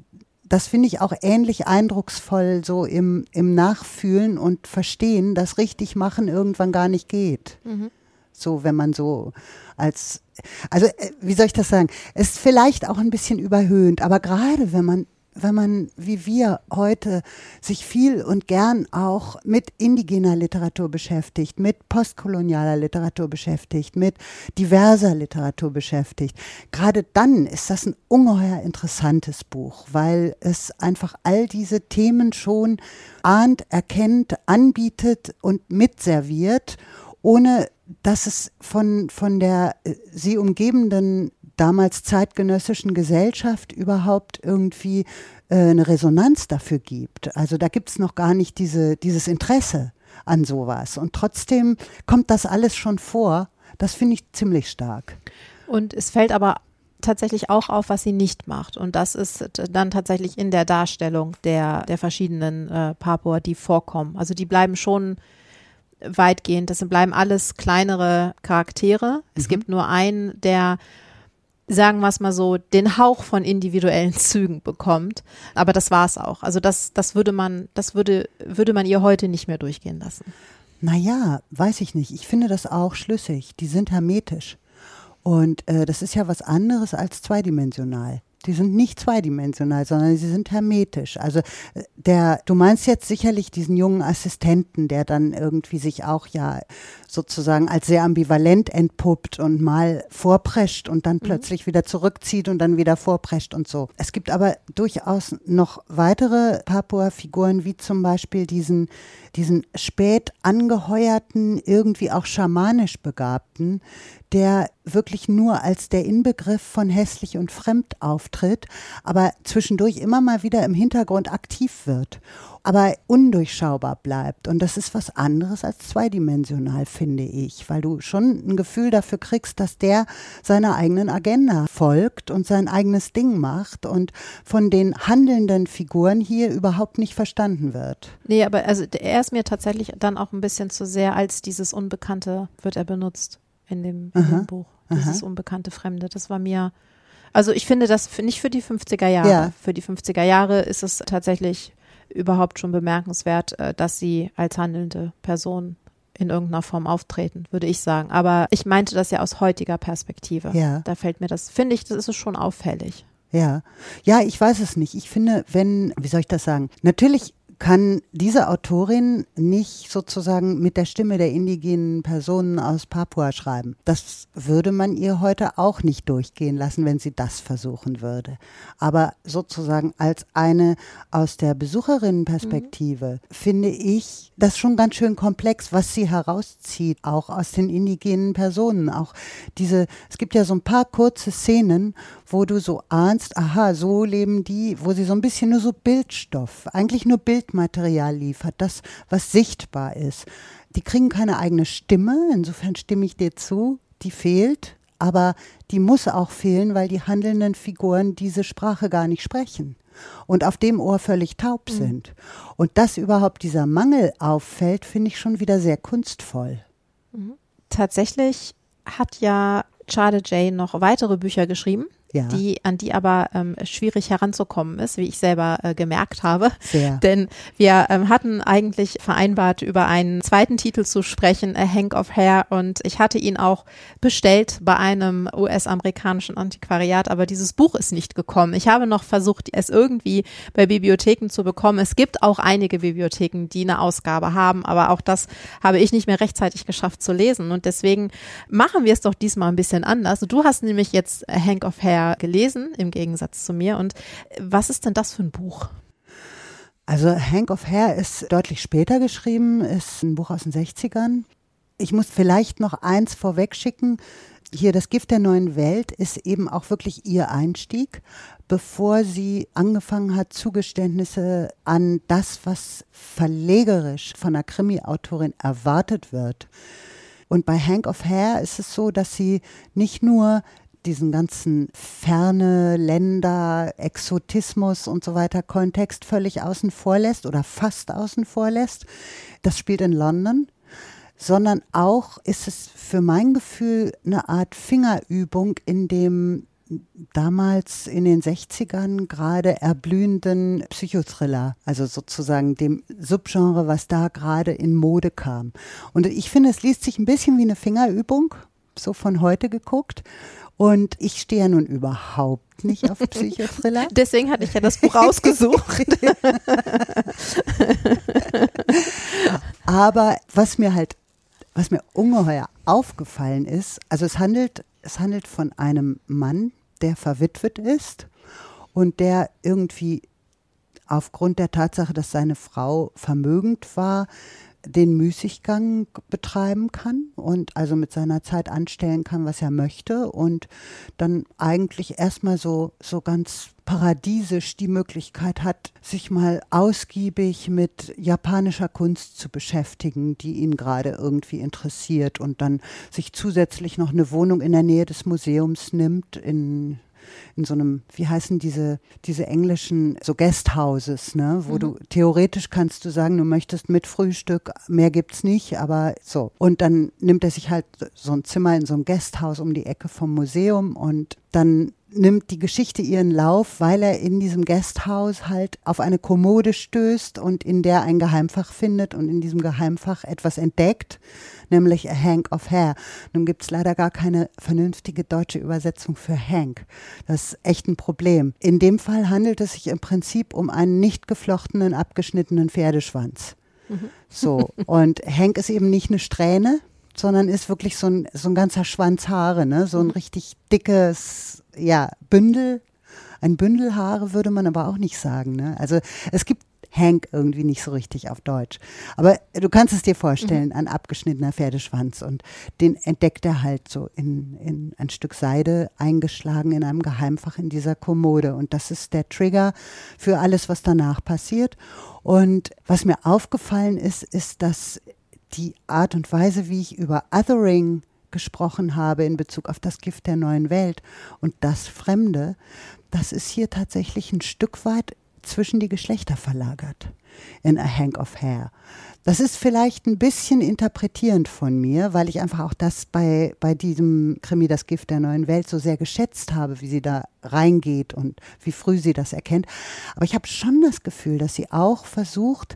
das finde ich auch ähnlich eindrucksvoll so im, im Nachfühlen und Verstehen, dass richtig machen irgendwann gar nicht geht. Mhm. So, wenn man so als, also wie soll ich das sagen, es ist vielleicht auch ein bisschen überhöhnt, aber gerade wenn man wenn man, wie wir heute, sich viel und gern auch mit indigener Literatur beschäftigt, mit postkolonialer Literatur beschäftigt, mit diverser Literatur beschäftigt, gerade dann ist das ein ungeheuer interessantes Buch, weil es einfach all diese Themen schon ahnt, erkennt, anbietet und mitserviert, ohne dass es von, von der äh, sie umgebenden damals zeitgenössischen Gesellschaft überhaupt irgendwie äh, eine Resonanz dafür gibt. Also da gibt es noch gar nicht diese, dieses Interesse an sowas. Und trotzdem kommt das alles schon vor. Das finde ich ziemlich stark. Und es fällt aber tatsächlich auch auf, was sie nicht macht. Und das ist dann tatsächlich in der Darstellung der, der verschiedenen äh, Papua, die vorkommen. Also die bleiben schon weitgehend, das bleiben alles kleinere Charaktere. Mhm. Es gibt nur einen, der, sagen wir es mal so, den Hauch von individuellen Zügen bekommt. Aber das war es auch. Also das, das würde man, das würde, würde man ihr heute nicht mehr durchgehen lassen. Naja, weiß ich nicht. Ich finde das auch schlüssig. Die sind hermetisch. Und äh, das ist ja was anderes als zweidimensional. Die sind nicht zweidimensional, sondern sie sind hermetisch. Also der, du meinst jetzt sicherlich diesen jungen Assistenten, der dann irgendwie sich auch ja sozusagen als sehr ambivalent entpuppt und mal vorprescht und dann mhm. plötzlich wieder zurückzieht und dann wieder vorprescht und so. Es gibt aber durchaus noch weitere Papua-Figuren, wie zum Beispiel diesen, diesen spät angeheuerten, irgendwie auch schamanisch Begabten, der wirklich nur als der Inbegriff von hässlich und fremd auftritt, aber zwischendurch immer mal wieder im Hintergrund aktiv wird, aber undurchschaubar bleibt. Und das ist was anderes als zweidimensional, finde ich, weil du schon ein Gefühl dafür kriegst, dass der seiner eigenen Agenda folgt und sein eigenes Ding macht und von den handelnden Figuren hier überhaupt nicht verstanden wird. Nee, aber also er ist mir tatsächlich dann auch ein bisschen zu sehr als dieses Unbekannte wird er benutzt. In dem, in dem Buch, dieses aha. unbekannte Fremde. Das war mir, also ich finde das für, nicht für die fünfziger Jahre. Ja. Für die fünfziger Jahre ist es tatsächlich überhaupt schon bemerkenswert, dass sie als handelnde Person in irgendeiner Form auftreten, würde ich sagen. Aber ich meinte das ja aus heutiger Perspektive. Ja. Da fällt mir das, finde ich, das ist schon auffällig. Ja, ja, ich weiß es nicht. Ich finde, wenn, wie soll ich das sagen? Natürlich kann diese Autorin nicht sozusagen mit der Stimme der indigenen Personen aus Papua schreiben. Das würde man ihr heute auch nicht durchgehen lassen, wenn sie das versuchen würde. Aber sozusagen als eine aus der Besucherinnenperspektive mhm. finde ich das schon ganz schön komplex, was sie herauszieht, auch aus den indigenen Personen. Auch diese, es gibt ja so ein paar kurze Szenen, wo du so ahnst, aha, so leben die, wo sie so ein bisschen nur so Bildstoff, eigentlich nur Bildmaterial liefert, das, was sichtbar ist. Die kriegen keine eigene Stimme, insofern stimme ich dir zu, die fehlt, aber die muss auch fehlen, weil die handelnden Figuren diese Sprache gar nicht sprechen und auf dem Ohr völlig taub mhm. sind. Und dass überhaupt dieser Mangel auffällt, finde ich schon wieder sehr kunstvoll. Mhm. Tatsächlich hat ja Charlotte J. noch weitere Bücher geschrieben. Ja. Die, an die aber ähm, schwierig heranzukommen ist, wie ich selber äh, gemerkt habe. Sehr. Denn wir ähm, hatten eigentlich vereinbart, über einen zweiten Titel zu sprechen, A Hank of Hair, und ich hatte ihn auch bestellt bei einem U S-amerikanischen Antiquariat, aber dieses Buch ist nicht gekommen. Ich habe noch versucht, es irgendwie bei Bibliotheken zu bekommen. Es gibt auch einige Bibliotheken, die eine Ausgabe haben, aber auch das habe ich nicht mehr rechtzeitig geschafft zu lesen, und deswegen machen wir es doch diesmal ein bisschen anders. Du hast nämlich jetzt A Hank of Hair gelesen, im Gegensatz zu mir. Und was ist denn das für ein Buch? Also Hank of Hair ist deutlich später geschrieben, ist ein Buch aus den sechzigern. Ich muss vielleicht noch eins vorweg schicken. Hier, das Gift der neuen Welt ist eben auch wirklich ihr Einstieg, bevor sie angefangen hat, Zugeständnisse an das, was verlegerisch von einer Krimi-Autorin erwartet wird. Und bei Hank of Hair ist es so, dass sie nicht nur diesen ganzen ferne Länder, Exotismus und so weiter Kontext völlig außen vor lässt oder fast außen vor lässt. Das spielt in London, sondern auch ist es für mein Gefühl eine Art Fingerübung in dem damals in den sechzigern gerade erblühenden Psychothriller, also sozusagen dem Subgenre, was da gerade in Mode kam. Und ich finde, es liest sich ein bisschen wie eine Fingerübung, so von heute geguckt. Und ich stehe ja nun überhaupt nicht auf Psychothriller. Deswegen hatte ich ja das Buch ausgesucht. Aber was mir halt, was mir ungeheuer aufgefallen ist, also es handelt, es handelt von einem Mann, der verwitwet ist und der irgendwie aufgrund der Tatsache, dass seine Frau vermögend war, den Müßiggang betreiben kann und also mit seiner Zeit anstellen kann, was er möchte, und dann eigentlich erstmal so, so ganz paradiesisch die Möglichkeit hat, sich mal ausgiebig mit japanischer Kunst zu beschäftigen, die ihn gerade irgendwie interessiert, und dann sich zusätzlich noch eine Wohnung in der Nähe des Museums nimmt, in in so einem, wie heißen diese, diese englischen, so Guesthouses, ne, wo mhm. du, theoretisch kannst du sagen, du möchtest mit Frühstück, mehr gibt's nicht, aber so. Und dann nimmt er sich halt so ein Zimmer in so einem Guesthouse um die Ecke vom Museum, und dann nimmt die Geschichte ihren Lauf, weil er in diesem Guesthouse halt auf eine Kommode stößt und in der ein Geheimfach findet und in diesem Geheimfach etwas entdeckt, nämlich A Hank of Hair. Nun gibt es leider gar keine vernünftige deutsche Übersetzung für Hank. Das ist echt ein Problem. In dem Fall handelt es sich im Prinzip um einen nicht geflochtenen, abgeschnittenen Pferdeschwanz. Mhm. So, und Hank ist eben nicht eine Strähne, sondern ist wirklich so ein, so ein ganzer Schwanz Haare, ne? So ein richtig dickes, ja, Bündel. Ein Bündel Haare würde man aber auch nicht sagen, ne? Also es gibt Hank irgendwie nicht so richtig auf Deutsch. Aber du kannst es dir vorstellen, mhm. ein abgeschnittener Pferdeschwanz, und den entdeckt er halt so in, in ein Stück Seide eingeschlagen in einem Geheimfach in dieser Kommode, und das ist der Trigger für alles, was danach passiert. Und was mir aufgefallen ist, ist, dass die Art und Weise, wie ich über Othering gesprochen habe in Bezug auf das Gift der neuen Welt und das Fremde, das ist hier tatsächlich ein Stück weit zwischen die Geschlechter verlagert in A Hank of Hair. Das ist vielleicht ein bisschen interpretierend von mir, weil ich einfach auch das bei, bei diesem Krimi Das Gift der neuen Welt so sehr geschätzt habe, wie sie da reingeht und wie früh sie das erkennt. Aber ich habe schon das Gefühl, dass sie auch versucht,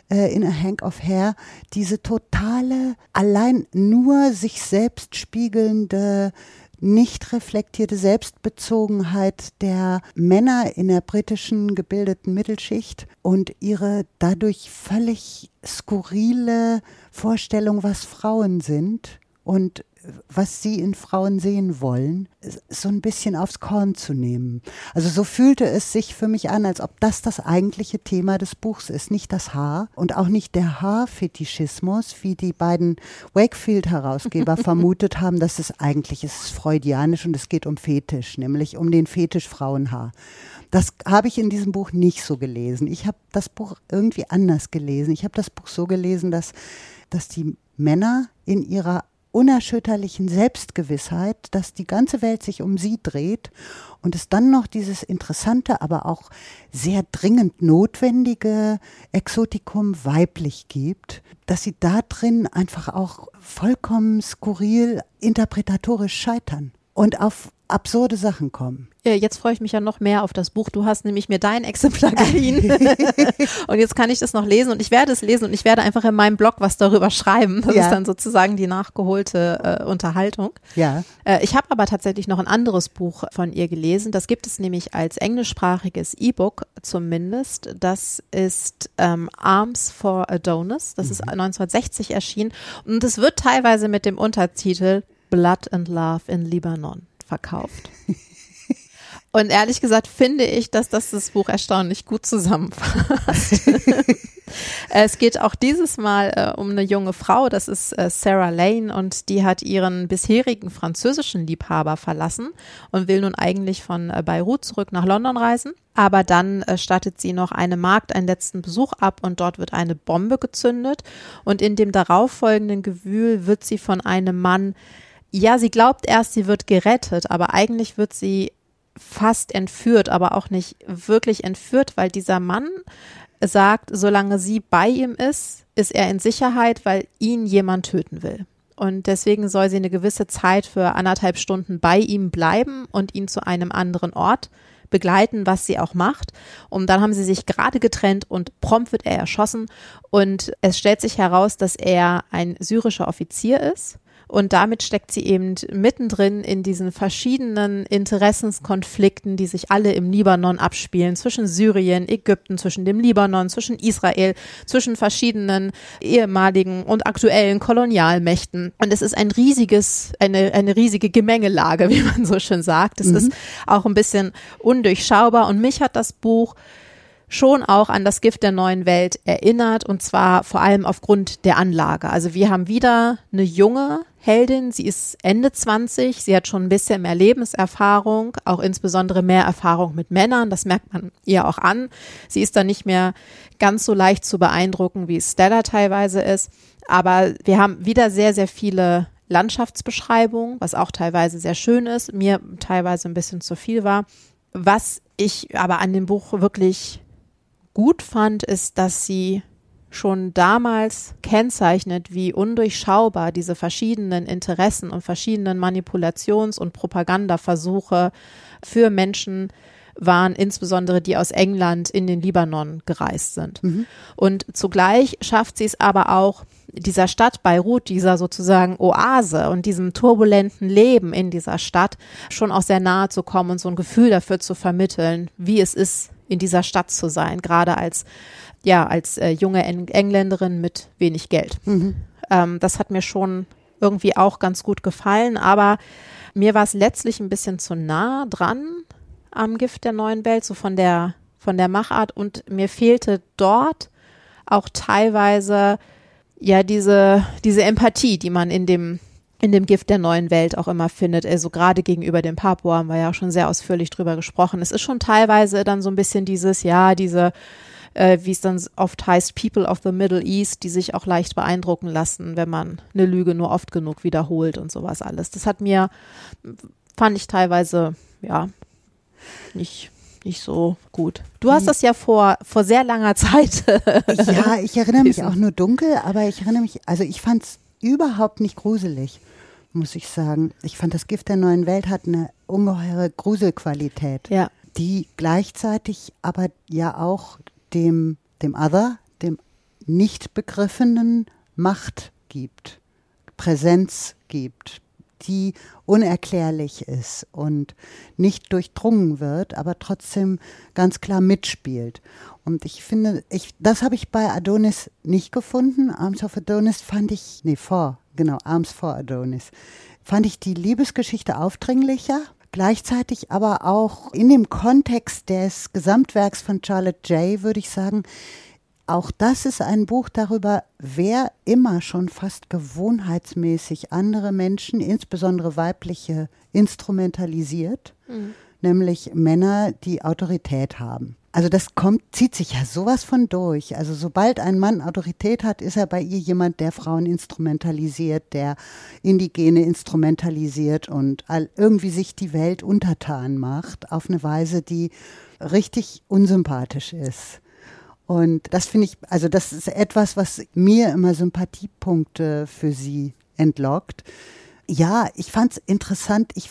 äh, in A Hank of Hair, diese totale, allein nur sich selbst spiegelnde, nicht reflektierte Selbstbezogenheit der Männer in der britischen gebildeten Mittelschicht und ihre dadurch völlig skurrile Vorstellung, was Frauen sind und was sie in Frauen sehen wollen, so ein bisschen aufs Korn zu nehmen. Also so fühlte es sich für mich an, als ob das das eigentliche Thema des Buchs ist. Nicht das Haar und auch nicht der Haarfetischismus, wie die beiden Wakefield-Herausgeber vermutet haben. Das ist eigentlich, es ist freudianisch und es geht um Fetisch, nämlich um den Fetisch Frauenhaar. Das habe ich in diesem Buch nicht so gelesen. Ich habe das Buch irgendwie anders gelesen. Ich habe das Buch so gelesen, dass, dass die Männer in ihrer unerschütterlichen Selbstgewissheit, dass die ganze Welt sich um sie dreht und es dann noch dieses interessante, aber auch sehr dringend notwendige Exotikum weiblich gibt, dass sie da drin einfach auch vollkommen skurril interpretatorisch scheitern und auf absurde Sachen kommen. Ja, jetzt freue ich mich ja noch mehr auf das Buch. Du hast nämlich mir dein Exemplar geliehen und jetzt kann ich das noch lesen und ich werde es lesen und ich werde einfach in meinem Blog was darüber schreiben. Das ja. ist dann sozusagen die nachgeholte äh, Unterhaltung. Ja. Äh, ich habe aber tatsächlich noch ein anderes Buch von ihr gelesen. Das gibt es nämlich als englischsprachiges E-Book zumindest. Das ist ähm, Arms for Adonis. Das mhm. ist neunzehnhundertsechzig erschienen und es wird teilweise mit dem Untertitel Blood and Love in Libanon verkauft. Und ehrlich gesagt finde ich, dass das das Buch erstaunlich gut zusammenfasst. Es geht auch dieses Mal äh, um eine junge Frau, das ist äh, Sarah Lane und die hat ihren bisherigen französischen Liebhaber verlassen und will nun eigentlich von äh, Beirut zurück nach London reisen. Aber dann äh, stattet sie noch einem Markt einen letzten Besuch ab und dort wird eine Bombe gezündet und in dem darauffolgenden Gewühl wird sie von einem Mann, ja, sie glaubt erst, sie wird gerettet, aber eigentlich wird sie fast entführt, aber auch nicht wirklich entführt, weil dieser Mann sagt, solange sie bei ihm ist, ist er in Sicherheit, weil ihn jemand töten will. Und deswegen soll sie eine gewisse Zeit für anderthalb Stunden bei ihm bleiben und ihn zu einem anderen Ort begleiten, was sie auch macht. Und dann haben sie sich gerade getrennt und prompt wird er erschossen. Und es stellt sich heraus, dass er ein syrischer Offizier ist. Und damit steckt sie eben mittendrin in diesen verschiedenen Interessenskonflikten, die sich alle im Libanon abspielen, zwischen Syrien, Ägypten, zwischen dem Libanon, zwischen Israel, zwischen verschiedenen ehemaligen und aktuellen Kolonialmächten. Und es ist ein riesiges, eine, eine riesige Gemengelage, wie man so schön sagt. Es mhm. ist auch ein bisschen undurchschaubar und mich hat das Buch schon auch an das Gift der neuen Welt erinnert und zwar vor allem aufgrund der Anlage. Also wir haben wieder eine junge Heldin, sie ist Ende zwanzig, sie hat schon ein bisschen mehr Lebenserfahrung, auch insbesondere mehr Erfahrung mit Männern, das merkt man ihr auch an. Sie ist dann nicht mehr ganz so leicht zu beeindrucken, wie Stella teilweise ist, aber wir haben wieder sehr, sehr viele Landschaftsbeschreibungen, was auch teilweise sehr schön ist, mir teilweise ein bisschen zu viel war. Was ich aber an dem Buch wirklich gut fand, ist, dass sie schon damals kennzeichnet, wie undurchschaubar diese verschiedenen Interessen und verschiedenen Manipulations- und Propagandaversuche für Menschen waren, insbesondere die aus England in den Libanon gereist sind. Mhm. Und zugleich schafft sie es aber auch, dieser Stadt Beirut, dieser sozusagen Oase und diesem turbulenten Leben in dieser Stadt schon auch sehr nahe zu kommen und so ein Gefühl dafür zu vermitteln, wie es ist, in dieser Stadt zu sein, gerade als ja als äh, junge Eng- Engländerin mit wenig Geld. Mhm. Ähm, das hat mir schon irgendwie auch ganz gut gefallen, aber mir war es letztlich ein bisschen zu nah dran am Gift der neuen Welt, so von der von der Machart und mir fehlte dort auch teilweise ja diese diese Empathie, die man in dem in dem Gift der neuen Welt auch immer findet, also gerade gegenüber dem Papua haben wir ja auch schon sehr ausführlich drüber gesprochen. Es ist schon teilweise dann so ein bisschen dieses, ja, diese, äh, wie es dann oft heißt, People of the Middle East, die sich auch leicht beeindrucken lassen, wenn man eine Lüge nur oft genug wiederholt und sowas alles. Das hat mir, fand ich teilweise, ja, nicht nicht so gut. Du hast das ja vor, vor sehr langer Zeit. Ja, ich erinnere mich auch nur dunkel, aber ich erinnere mich, also ich fand es überhaupt nicht gruselig, muss ich sagen. Ich fand, das Gift der neuen Welt hat eine ungeheure Gruselqualität, ja. die gleichzeitig aber ja auch dem, dem Other, dem nicht begriffenen Macht gibt, Präsenz gibt, die unerklärlich ist und nicht durchdrungen wird, aber trotzdem ganz klar mitspielt. Und ich finde, ich, das habe ich bei Adonis nicht gefunden. Arms of Adonis fand ich, nee, vor, genau, Arms for Adonis, fand ich die Liebesgeschichte aufdringlicher, gleichzeitig aber auch in dem Kontext des Gesamtwerks von Charlotte Jay, würde ich sagen, auch das ist ein Buch darüber, wer immer schon fast gewohnheitsmäßig andere Menschen, insbesondere weibliche, instrumentalisiert, mhm. nämlich Männer, die Autorität haben. Also das kommt, zieht sich ja sowas von durch. Also sobald ein Mann Autorität hat, ist er bei ihr jemand, der Frauen instrumentalisiert, der Indigene instrumentalisiert und all, irgendwie sich die Welt untertan macht auf eine Weise, die richtig unsympathisch ist. Und das finde ich, also das ist etwas, was mir immer Sympathiepunkte für sie entlockt. Ja, ich fand es interessant, ich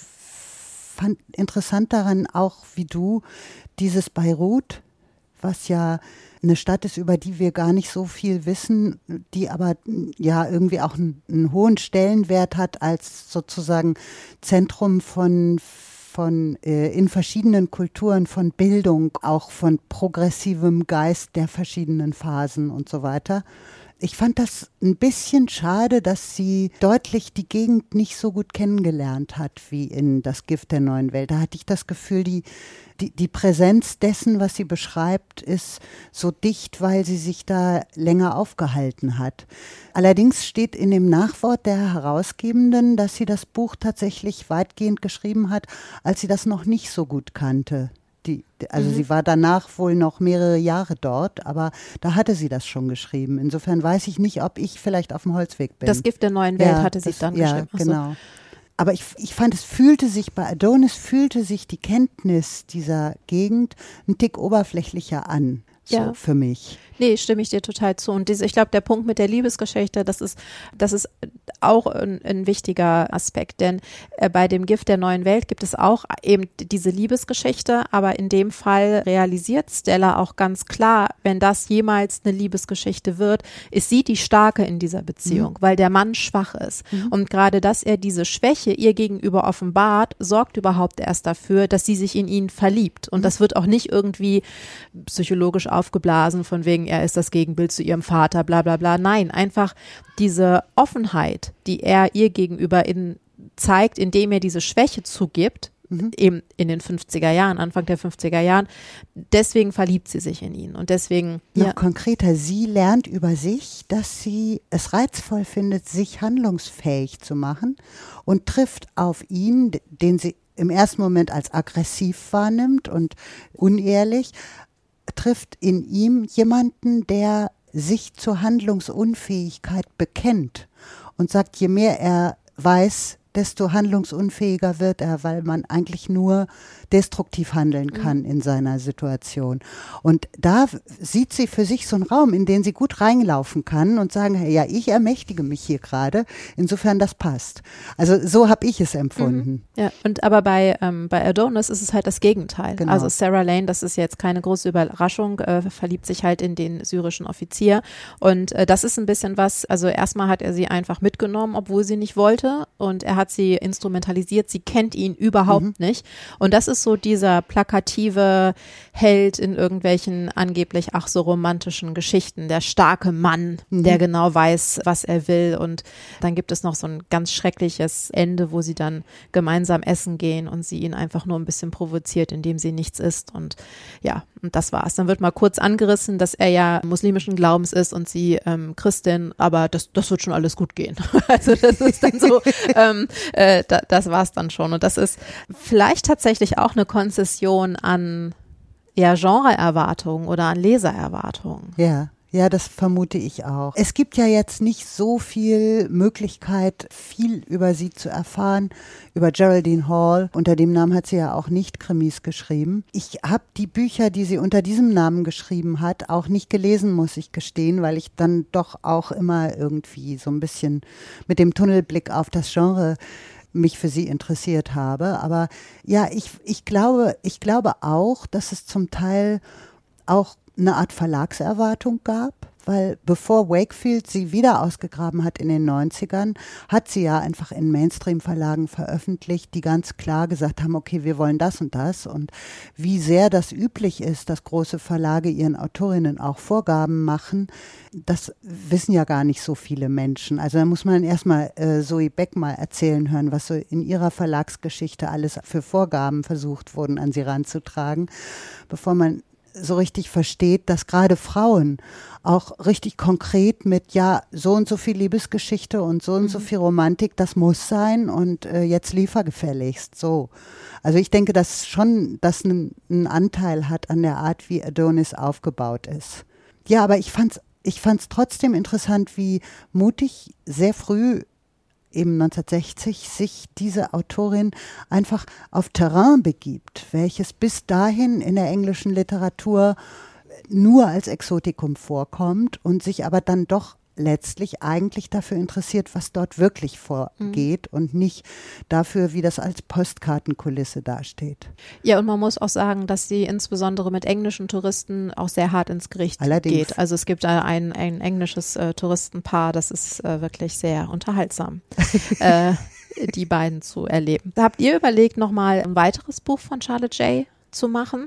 fand interessant daran auch, wie du, dieses Beirut, was ja eine Stadt ist, über die wir gar nicht so viel wissen, die aber ja irgendwie auch einen, einen hohen Stellenwert hat als sozusagen Zentrum von von äh, in verschiedenen Kulturen von Bildung, auch von progressivem Geist der verschiedenen Phasen und so weiter. Ich fand das ein bisschen schade, dass sie deutlich die Gegend nicht so gut kennengelernt hat wie in Das Gift der neuen Welt. Da hatte ich das Gefühl, die, die, die Präsenz dessen, was sie beschreibt, ist so dicht, weil sie sich da länger aufgehalten hat. Allerdings steht in dem Nachwort der Herausgebenden, dass sie das Buch tatsächlich weitgehend geschrieben hat, als sie das noch nicht so gut kannte. Die, also mhm. sie war danach wohl noch mehrere Jahre dort, aber da hatte sie das schon geschrieben. Insofern weiß ich nicht, ob ich vielleicht auf dem Holzweg bin. Das Gift der neuen Welt ja, hatte sie das, dann ja, geschrieben. Achso. Genau. Aber ich, ich fand, es fühlte sich, bei Adonis fühlte sich die Kenntnis dieser Gegend ein Tick oberflächlicher an, so ja. für mich. Nee, stimme ich dir total zu. Und diese, ich glaube, der Punkt mit der Liebesgeschichte, das ist, das ist auch ein, ein wichtiger Aspekt, denn äh, bei dem Gift der neuen Welt gibt es auch eben diese Liebesgeschichte, aber in dem Fall realisiert Stella auch ganz klar, wenn das jemals eine Liebesgeschichte wird, ist sie die Starke in dieser Beziehung, mhm. weil der Mann schwach ist. Mhm. Und gerade, dass er diese Schwäche ihr gegenüber offenbart, sorgt überhaupt erst dafür, dass sie sich in ihn verliebt. Und mhm. das wird auch nicht irgendwie psychologisch aufgeblasen, von wegen, er ist das Gegenbild zu ihrem Vater, bla bla bla. Nein, einfach diese Offenheit, die er ihr gegenüber in, zeigt, indem er diese Schwäche zugibt, mhm. eben in den fünfziger Jahren, Anfang der fünfziger Jahren, deswegen verliebt sie sich in ihn. Und deswegen. Noch ja. konkreter, sie lernt über sich, dass sie es reizvoll findet, sich handlungsfähig zu machen und trifft auf ihn, den sie im ersten Moment als aggressiv wahrnimmt und unehrlich, trifft in ihm jemanden, der sich zur Handlungsunfähigkeit bekennt und sagt, je mehr er weiß, desto handlungsunfähiger wird er, weil man eigentlich nur destruktiv handeln kann mhm. in seiner Situation. Und da sieht sie für sich so einen Raum, in den sie gut reinlaufen kann und sagen, hey, ja, ich ermächtige mich hier gerade, insofern das passt. Also so habe ich es empfunden. Mhm. Ja, und aber bei, ähm, bei Adonis ist es halt das Gegenteil. Genau. Also Sarah Lane, das ist jetzt keine große Überraschung, äh, verliebt sich halt in den syrischen Offizier und äh, das ist ein bisschen was, also erstmal hat er sie einfach mitgenommen, obwohl sie nicht wollte und er hat sie instrumentalisiert, sie kennt ihn überhaupt mhm. nicht und das ist so dieser plakative Held in irgendwelchen angeblich ach so romantischen Geschichten, der starke Mann, mhm. der genau weiß, was er will und dann gibt es noch so ein ganz schreckliches Ende, wo sie dann gemeinsam essen gehen und sie ihn einfach nur ein bisschen provoziert, indem sie nichts isst und ja, und das war's. Dann wird mal kurz angerissen, dass er ja muslimischen Glaubens ist und sie ähm, Christin, aber das, das wird schon alles gut gehen. Also das ist dann so, ähm, äh, da, das war's dann schon und das ist vielleicht tatsächlich auch eine Konzession an ja, Genreerwartungen oder an Lesererwartungen. Ja. Ja, das vermute ich auch. Es gibt ja jetzt nicht so viel Möglichkeit, viel über sie zu erfahren, über Geraldine Hall. Unter dem Namen hat sie ja auch nicht Krimis geschrieben. Ich habe die Bücher, die sie unter diesem Namen geschrieben hat, auch nicht gelesen, muss ich gestehen, weil ich dann doch auch immer irgendwie so ein bisschen mit dem Tunnelblick auf das Genre mich für sie interessiert habe. Aber ja, ich, ich glaube, ich glaube auch, dass es zum Teil auch eine Art Verlagserwartung gab. weil bevor Wakefield sie wieder ausgegraben hat in den neunzigern, hat sie ja einfach in Mainstream-Verlagen veröffentlicht, die ganz klar gesagt haben, okay, wir wollen das und das. Und wie sehr das üblich ist, dass große Verlage ihren Autorinnen auch Vorgaben machen, das wissen ja gar nicht so viele Menschen. Also da muss man erstmal äh, Zoe Beck mal erzählen hören, was so in ihrer Verlagsgeschichte alles für Vorgaben versucht wurden, an sie ranzutragen, bevor man so richtig versteht, dass gerade Frauen auch richtig konkret mit, ja, so und so viel Liebesgeschichte und so und so viel Romantik, das muss sein und äh, jetzt liefer gefälligst, so. Also ich denke, dass schon das einen, einen Anteil hat an der Art, wie Adonis aufgebaut ist. Ja, aber ich fand's, ich fand's trotzdem interessant, wie mutig sehr früh eben neunzehnhundertsechzig sich diese Autorin einfach auf Terrain begibt, welches bis dahin in der englischen Literatur nur als Exotikum vorkommt und sich aber dann doch letztlich eigentlich dafür interessiert, was dort wirklich vorgeht mhm. und nicht dafür, wie das als Postkartenkulisse dasteht. Ja, und man muss auch sagen, dass sie insbesondere mit englischen Touristen auch sehr hart ins Gericht Allerdings. geht. Also es gibt da ein, ein englisches äh, Touristenpaar, das ist äh, wirklich sehr unterhaltsam, äh, die beiden zu erleben. Habt ihr überlegt, nochmal ein weiteres Buch von Charlotte Jay zu machen?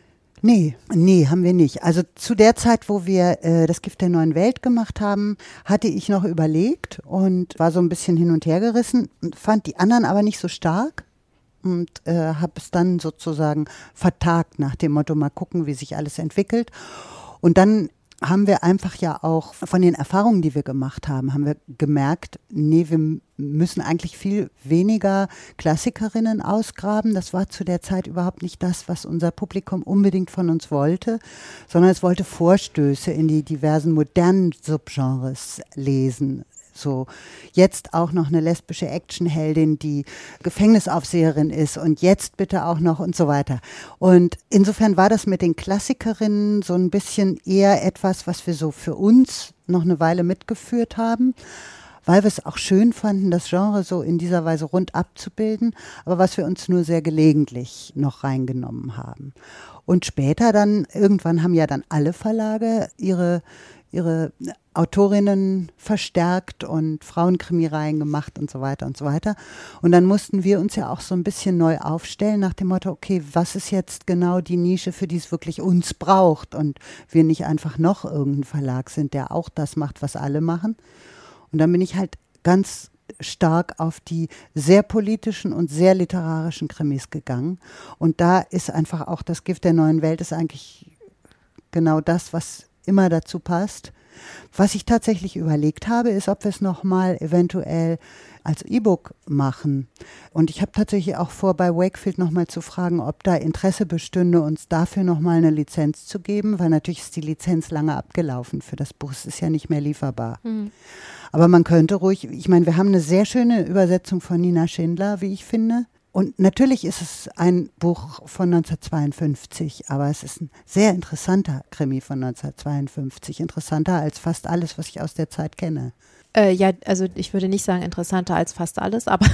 Nee, nee, haben wir nicht. Also zu der Zeit, wo wir äh, das Gift der neuen Welt gemacht haben, hatte ich noch überlegt und war so ein bisschen hin und her gerissen, fand die anderen aber nicht so stark und äh, habe es dann sozusagen vertagt nach dem Motto, mal gucken, wie sich alles entwickelt. Und dann haben wir einfach ja auch von den Erfahrungen, die wir gemacht haben, haben wir gemerkt, nee, wir müssen eigentlich viel weniger Klassikerinnen ausgraben. Das war zu der Zeit überhaupt nicht das, was unser Publikum unbedingt von uns wollte, sondern es wollte Vorstöße in die diversen modernen Subgenres lesen. So, jetzt auch noch eine lesbische Actionheldin, die Gefängnisaufseherin ist und jetzt bitte auch noch und so weiter. Und insofern war das mit den Klassikerinnen so ein bisschen eher etwas, was wir so für uns noch eine Weile mitgeführt haben, weil wir es auch schön fanden, das Genre so in dieser Weise rund abzubilden, aber was wir uns nur sehr gelegentlich noch reingenommen haben. Und später dann, irgendwann haben ja dann alle Verlage ihre ihre Autorinnen verstärkt und Frauenkrimireihen gemacht und so weiter und so weiter. Und dann mussten wir uns ja auch so ein bisschen neu aufstellen nach dem Motto, okay, was ist jetzt genau die Nische, für die es wirklich uns braucht und wir nicht einfach noch irgendein Verlag sind, der auch das macht, was alle machen. Und dann bin ich halt ganz stark auf die sehr politischen und sehr literarischen Krimis gegangen. Und da ist einfach auch das Gift der neuen Welt ist eigentlich genau das, was immer dazu passt. Was ich tatsächlich überlegt habe, ist, ob wir es nochmal eventuell als E-Book machen. Und ich habe tatsächlich auch vor, bei Wakefield nochmal zu fragen, ob da Interesse bestünde, uns dafür nochmal eine Lizenz zu geben, weil natürlich ist die Lizenz lange abgelaufen für das Buch. Es ist ja nicht mehr lieferbar. Mhm. Aber man könnte ruhig, ich meine, wir haben eine sehr schöne Übersetzung von Nina Schindler, wie ich finde. Und natürlich ist es ein Buch von neunzehnhundertzweiundfünfzig, aber es ist ein sehr interessanter Krimi von neunzehnhundertzweiundfünfzig. Interessanter als fast alles, was ich aus der Zeit kenne. Äh, ja, also ich würde nicht sagen interessanter als fast alles, aber,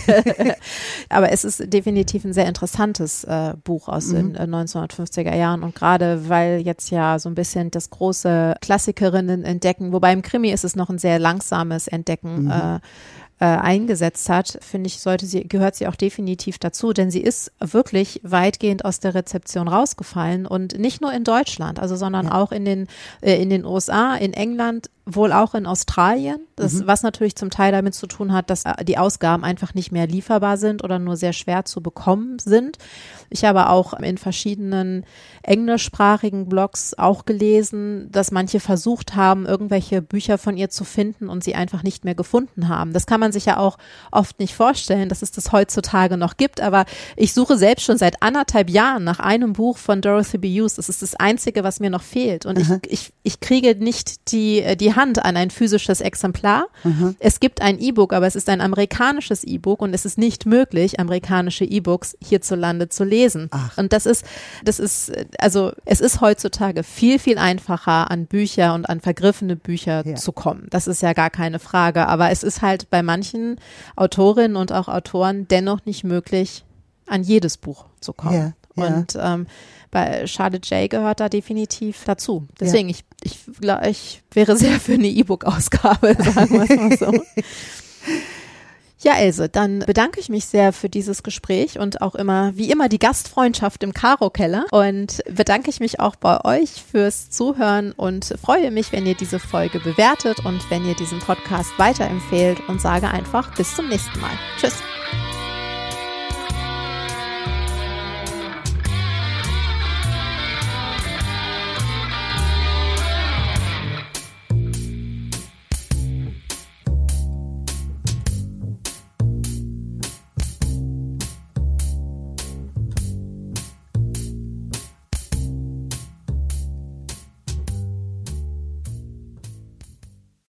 aber es ist definitiv ein sehr interessantes äh, Buch aus mhm. den äh, neunzehnhundertfünfziger Jahren und gerade weil jetzt ja so ein bisschen das große Klassikerinnen entdecken, wobei im Krimi ist es noch ein sehr langsames Entdecken, mhm. äh, Äh, eingesetzt hat, finde ich, sollte sie, gehört sie auch definitiv dazu, denn sie ist wirklich weitgehend aus der Rezeption rausgefallen und nicht nur in Deutschland, also sondern ja. auch in den, äh, in den U S A, in England, wohl auch in Australien, das, mhm. was natürlich zum Teil damit zu tun hat, dass die Ausgaben einfach nicht mehr lieferbar sind oder nur sehr schwer zu bekommen sind. Ich habe auch in verschiedenen englischsprachigen Blogs auch gelesen, dass manche versucht haben, irgendwelche Bücher von ihr zu finden und sie einfach nicht mehr gefunden haben. Das kann man sich ja auch oft nicht vorstellen, dass es das heutzutage noch gibt, aber ich suche selbst schon seit anderthalb Jahren nach einem Buch von Dorothy B. Hughes. Das ist das Einzige, was mir noch fehlt und ich, ich, ich kriege nicht die, die Hand an ein physisches Exemplar. Mhm. Es gibt ein E-Book, aber es ist ein amerikanisches E-Book und es ist nicht möglich, amerikanische E-Books hierzulande zu lesen. Ach. Und das ist, das ist, also es ist heutzutage viel, viel einfacher, an Bücher und an vergriffene Bücher ja. zu kommen. Das ist ja gar keine Frage, aber es ist halt bei manchen Autorinnen und auch Autoren dennoch nicht möglich, an jedes Buch zu kommen. Ja, ja. Und ähm, bei Charlotte J. gehört da definitiv dazu. Deswegen, ja. ich, ich, ich wäre sehr für eine E-Book-Ausgabe, sagen wir es mal so. Ja, Else, dann bedanke ich mich sehr für dieses Gespräch und auch immer, wie immer, die Gastfreundschaft im Karo-Keller und bedanke ich mich auch bei euch fürs Zuhören und freue mich, wenn ihr diese Folge bewertet und wenn ihr diesen Podcast weiterempfehlt und sage einfach bis zum nächsten Mal. Tschüss.